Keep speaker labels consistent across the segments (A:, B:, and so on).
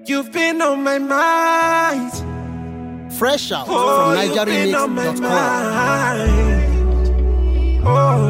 A: You've been on my mind.
B: Fresh out from NigerRemix.com.
A: Oh,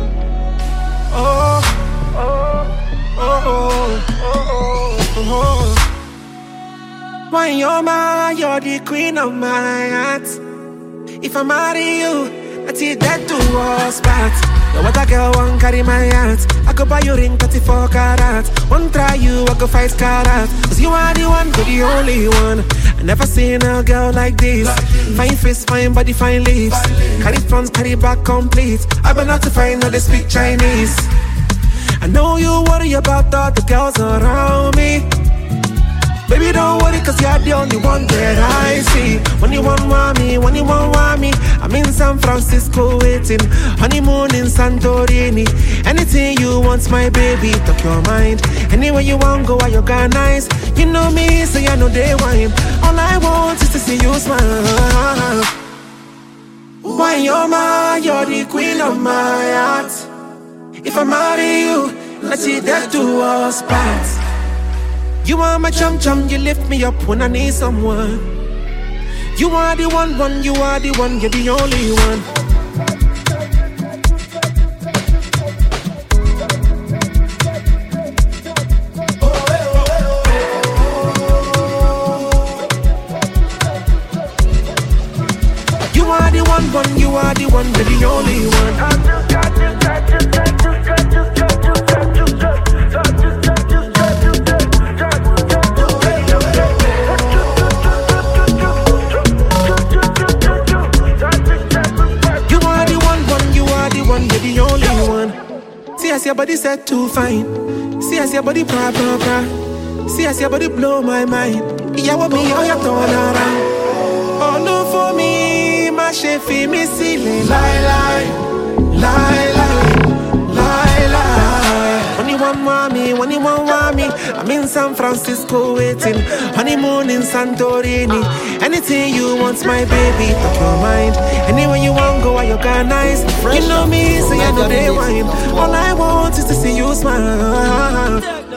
A: oh, oh, oh, oh, oh. When you're mine, you're the queen of my heart. If I marry you, that's it, that do us part. No what a girl won't carry my heart. I could buy you ring 34 karat. One try you, I go 5 karat. Cause you are the one, you're the only one. I never seen a girl like this. Fine face, fine body, fine lips. Carry front, carry back complete. I've been out to find out they speak Chinese. I know you worry about all the girls around me. Baby, don't worry, cause you're the only one that I see. When you want me, when you want me, I'm in San Francisco waiting. Honeymoon in Santorini. Anything you want, my baby, talk your mind. Anywhere you want, go where you got nice. You know me, so you know they wine. All I want is to see you smile. When you're mine, you're the queen of my heart. If I marry you, let's see that do us part. You are my chum, you lift me up when I need someone. You are the one, you are the one, you're the only one. You are the one, you are the one, you're the only one. See as your body set too fine. See as your body bra bra bra. See as your body blow my mind. Yeah, what me how you turn around. Oh no for me, my chef me silly. Lie lie, lie lie, lie lie. When you want me, when you want me, I'm in San Francisco waiting. Honeymoon in Santorini. Anything you want, my baby, talk your mind. Anywhere you want, go where you got nice. You know me, so you know they wine. All I want is to see you smile.